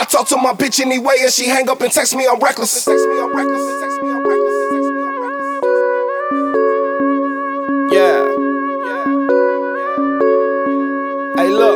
I talk to my bitch anyway and she hang up and text me I'm reckless. Yeah. Hey, look.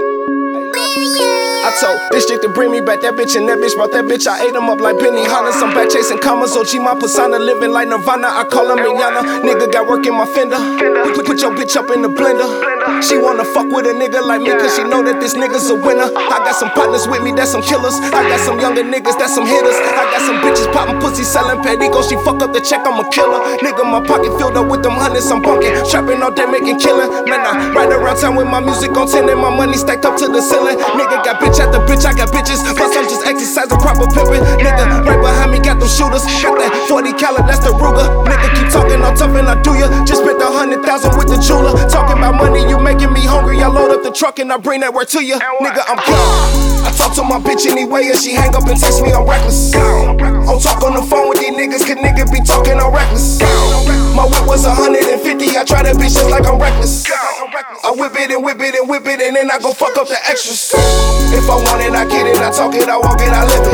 I told this chick to bring me back that bitch, and that bitch brought that bitch. I ate him up like Benny Hannes. I'm back chasing commas. OG my persona, living like Nirvana. I call her Miana. Nigga got work in my fender. Put your bitch up in the blender. She wanna fuck with a nigga like me, cause she know that this nigga's a winner. I got some partners with me, that's some killers. I got some younger niggas, that's some hitters. I got some bitches popping pussy, selling petticoats. She fuck up the check, I'm a killer. Nigga, my pocket filled up with them hundreds. I'm bunking, trapping all day, making killing. Man, I ride around town with my music on 10 and my money stacked up to the ceiling. Nigga got bitch after bitch, I got bitches. Plus I'm just exercising proper pimping. Nigga, right behind me got them shooters. Got that 40 caliber, that's the Ruger. Nigga keep talking all tough and I do ya. Just spent 100,000 with the jeweler. Talking about money, you making me hungry. I load up the truck and I bring that word to ya. Nigga, I'm gone. I talk to my bitch anyway and she hang up and text me I'm reckless. I'll talk on the phone with these niggas, cause niggas be talking I'm reckless. My whip was 150, I try that bitch just like I'm reckless. I whip it and whip it and whip it and then I go fuck up the extras. If I want it, I get it, I talk it, I walk it, I live it.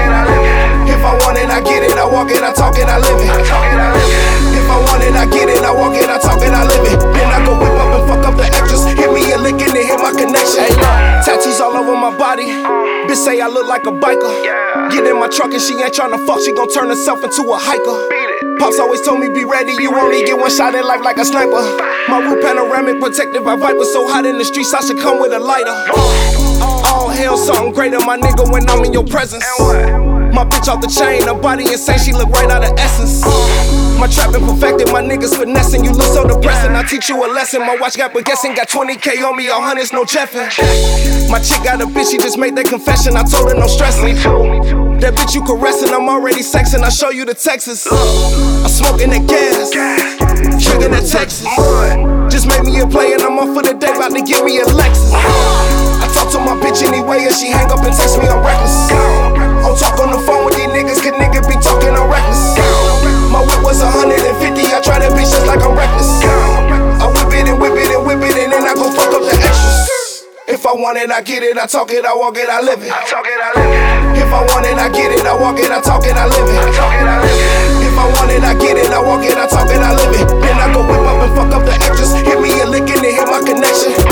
If I want it, I get it, I walk it, I talk it, I live it. If I want it, I get it, I walk it, I talk it, I live it. Then I go whip up and fuck up the extras. Hit me a lick and then hit my connection. Tattoos all over my body. Bitch say I look like a biker. Get in my truck and she ain't tryna fuck, she gon' turn herself into a hiker. Pops always told me be ready, you only get one shot in life like a sniper. My roof panoramic protected by vipers, so hot in the streets I should come with a lighter. All hell something greater, my nigga, when I'm in your presence. My bitch off the chain, her body insane, she look right out of essence. My trap been perfected, my niggas finessing. You look so depressing, I teach you a lesson. My watch got but guessing, got 20K on me, all hundreds, no cheffing. My chick got a bitch, she just made that confession. I told her no stressing. That bitch you caressing, I'm already sexing. I show you the Texas. I'm smoking that gas, trigger that Texas. Just made me a play and I'm off for the day, about to give me a Lexus. I talk to my bitch anyway and she hang up and text me I'm reckless. I'll talk on the phone with these niggas, cause niggas be talking I'm reckless. My whip was 150, I try that bitch just like I'm reckless. I whip it and whip it and whip it and then I go fuck up the extras. If I want it, I get it, I talk it, I walk it, I live it. If I want it, I get it, I walk it, I talk it, I live it. If I want it, I get it, I walk it, I talk it, I live it. Then I go whip up and fuck up the extras. Hit me a lick and then hit my connection.